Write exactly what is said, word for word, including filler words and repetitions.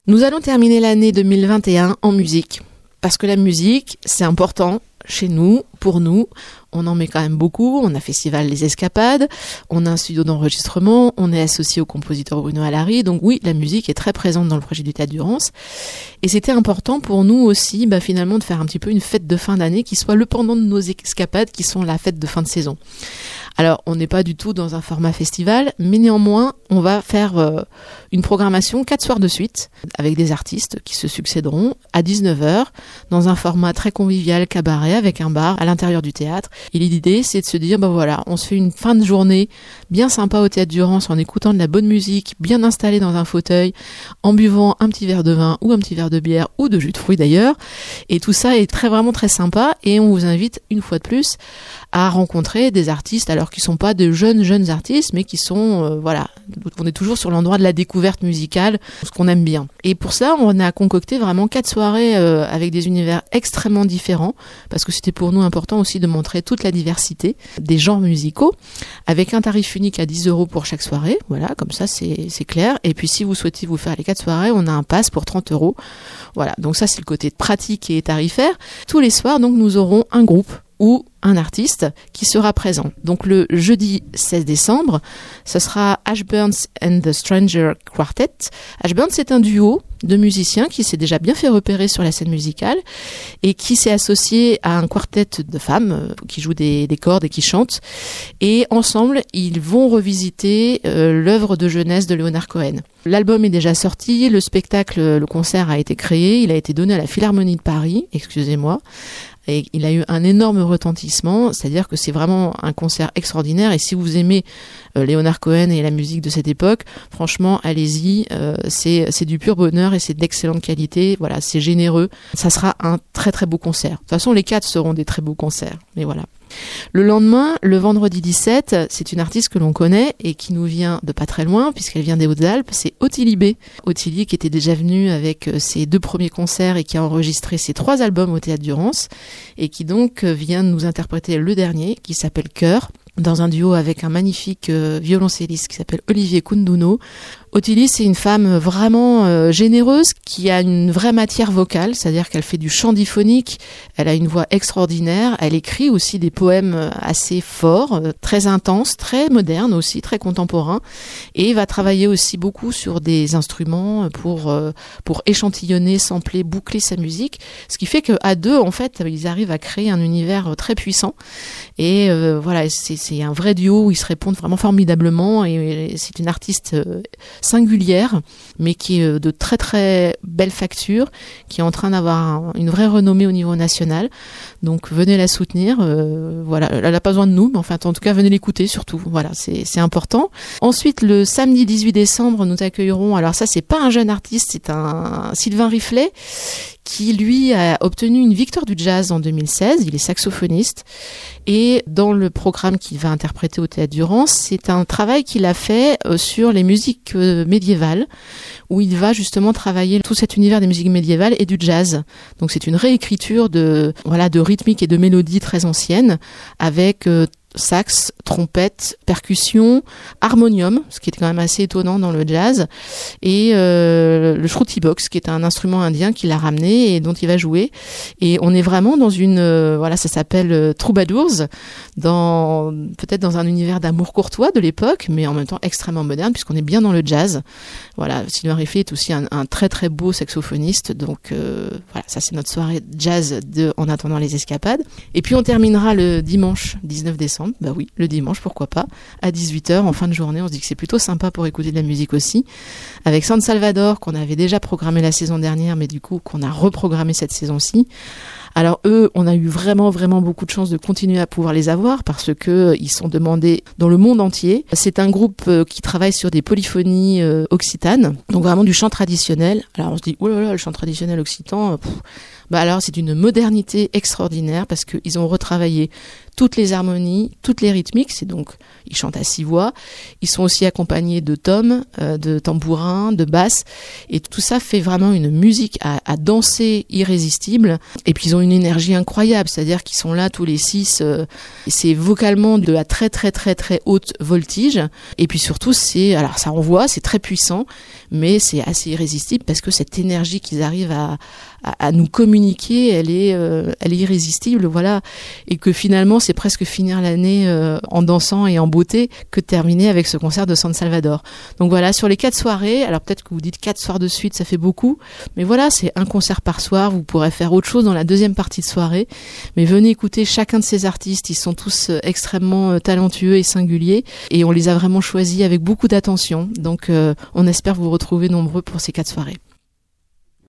Nous allons terminer l'année deux mille vingt et un en musique. Parce que la musique, c'est important chez nous, pour nous. On en met quand même beaucoup. On a Festival Les Escapades, on a un studio d'enregistrement, on est associé au compositeur Bruno Allary. Donc oui, la musique est très présente dans le projet du Théâtre Durance. Et c'était important pour nous aussi, bah, finalement, de faire un petit peu une fête de fin d'année qui soit le pendant de nos escapades, qui sont la fête de fin de saison. Alors, on n'est pas du tout dans un format festival, mais néanmoins, on va faire euh, une programmation quatre soirs de suite, avec des artistes qui se succéderont à dix-neuf heures, dans un format très convivial, cabaret, avec un bar à l'intérieur du théâtre. Et l'idée, c'est de se dire, bah voilà, on se fait une fin de journée bien sympa au Théâtre Durance, en écoutant de la bonne musique, bien installé dans un fauteuil, en buvant un petit verre de vin, ou un petit verre de bière, ou de jus de fruits d'ailleurs. Et tout ça est très, vraiment très sympa, et on vous invite, une fois de plus, à rencontrer des artistes, alors qui sont pas de jeunes jeunes artistes, mais qui sont euh, voilà, on est toujours sur l'endroit de la découverte musicale, ce qu'on aime bien. Et pour ça, on a concocté vraiment quatre soirées euh, avec des univers extrêmement différents, parce que c'était pour nous important aussi de montrer toute la diversité des genres musicaux, avec un tarif unique à dix euros pour chaque soirée. Voilà, comme ça c'est c'est clair. Et puis si vous souhaitez vous faire les quatre soirées, on a un pass pour trente euros. Voilà, donc ça c'est le côté pratique et tarifaire. Tous les soirs, donc nous aurons un groupe ou un artiste qui sera présent. Donc le jeudi seize décembre, ce sera Ash Burns and the Stranger Quartet. Ash Burns, c'est un duo de musiciens qui s'est déjà bien fait repérer sur la scène musicale et qui s'est associé à un quartet de femmes euh, qui jouent des, des cordes et qui chantent. Et ensemble, ils vont revisiter euh, l'œuvre de jeunesse de Leonard Cohen. L'album est déjà sorti, le spectacle, le concert a été créé, il a été donné à la Philharmonie de Paris, excusez-moi. Et il a eu un énorme retentissement, c'est-à-dire que c'est vraiment un concert extraordinaire. Et si vous aimez euh, Leonard Cohen et la musique de cette époque, franchement, allez-y, euh, c'est c'est du pur bonheur et c'est d'excellente qualité. Voilà, c'est généreux. Ça sera un très très beau concert. De toute façon, les quatre seront des très beaux concerts. Mais voilà. Le lendemain, le vendredi dix-sept, c'est une artiste que l'on connaît et qui nous vient de pas très loin puisqu'elle vient des Hautes-Alpes, c'est Ottilie B. Ottilie qui était déjà venue avec ses deux premiers concerts et qui a enregistré ses trois albums au Théâtre Durance et qui donc vient nous interpréter le dernier qui s'appelle Cœur, dans un duo avec un magnifique euh, violoncelliste qui s'appelle Olivier Kunduno. Ottilie, c'est une femme vraiment euh, généreuse qui a une vraie matière vocale, c'est-à-dire qu'elle fait du chant diphonique, elle a une voix extraordinaire, elle écrit aussi des poèmes assez forts, euh, très intenses, très modernes aussi, très contemporains, et va travailler aussi beaucoup sur des instruments pour euh, pour échantillonner, sampler, boucler sa musique, ce qui fait qu'à deux, en fait, ils arrivent à créer un univers très puissant, et euh, voilà, c'est, c'est un vrai duo où ils se répondent vraiment formidablement, et, et c'est une artiste euh, singulière, mais qui est de très très belle facture, qui est en train d'avoir un, une vraie renommée au niveau national. Donc venez la soutenir. Euh, voilà, elle n'a pas besoin de nous, mais enfin en tout cas venez l'écouter surtout. Voilà, c'est c'est important. Ensuite, le samedi dix-huit décembre, nous accueillerons. Alors ça, c'est pas un jeune artiste, c'est un Sylvain Riflet qui lui a obtenu une victoire du jazz en deux mille seize. Il est saxophoniste et dans le programme qu'il va interpréter au Théâtre Durance, c'est un travail qu'il a fait sur les musiques médiévales, où il va justement travailler tout cet univers des musiques médiévales et du jazz. Donc c'est une réécriture de voilà de rythmiques et de mélodies très anciennes avec euh, sax, trompette, percussion, harmonium, ce qui est quand même assez étonnant dans le jazz, et euh, le shruti box, qui est un instrument indien qu'il a ramené et dont il va jouer. Et on est vraiment dans une, euh, voilà, ça s'appelle euh, Troubadours, dans peut-être dans un univers d'amour courtois de l'époque, mais en même temps extrêmement moderne, puisqu'on est bien dans le jazz. Voilà, Sylvain Riflet est aussi un, un très très beau saxophoniste, donc euh, voilà, ça c'est notre soirée jazz de En attendant les escapades. Et puis on terminera le dimanche dix-neuf décembre. Bah oui, le dimanche, pourquoi pas, à dix-huit heures, en fin de journée. On se dit que c'est plutôt sympa pour écouter de la musique aussi, avec San Salvador, qu'on avait déjà programmé la saison dernière, mais du coup, qu'on a reprogrammé cette saison-ci. Alors eux, on a eu vraiment, vraiment beaucoup de chance de continuer à pouvoir les avoir, parce que euh, ils sont demandés dans le monde entier. C'est un groupe euh, qui travaille sur des polyphonies euh, occitanes, donc vraiment du chant traditionnel. Alors on se dit, oh là là, le chant traditionnel occitan, pff, Bah alors c'est une modernité extraordinaire parce qu'ils ont retravaillé toutes les harmonies, toutes les rythmiques, c'est donc ils chantent à six voix. Ils sont aussi accompagnés de tomes, euh, de tambourins, de basses, et tout ça fait vraiment une musique à, à danser irrésistible. Et puis ils ont une énergie incroyable, c'est-à-dire qu'ils sont là tous les six. Euh, c'est vocalement de la très très très très haute voltige. Et puis surtout c'est, alors ça envoie, c'est très puissant, mais c'est assez irrésistible parce que cette énergie qu'ils arrivent à à, à nous communiquer, elle est, euh, elle est irrésistible, voilà, et que finalement c'est presque finir l'année euh, en dansant et en beauté que de terminer avec ce concert de San Salvador. Donc voilà, sur les quatre soirées, alors peut-être que vous dites quatre soirs de suite, ça fait beaucoup, mais voilà, c'est un concert par soir, vous pourrez faire autre chose dans la deuxième partie de soirée, mais venez écouter chacun de ces artistes, ils sont tous euh, extrêmement euh, talentueux et singuliers, et on les a vraiment choisis avec beaucoup d'attention, donc euh, on espère vous retrouver nombreux pour ces quatre soirées.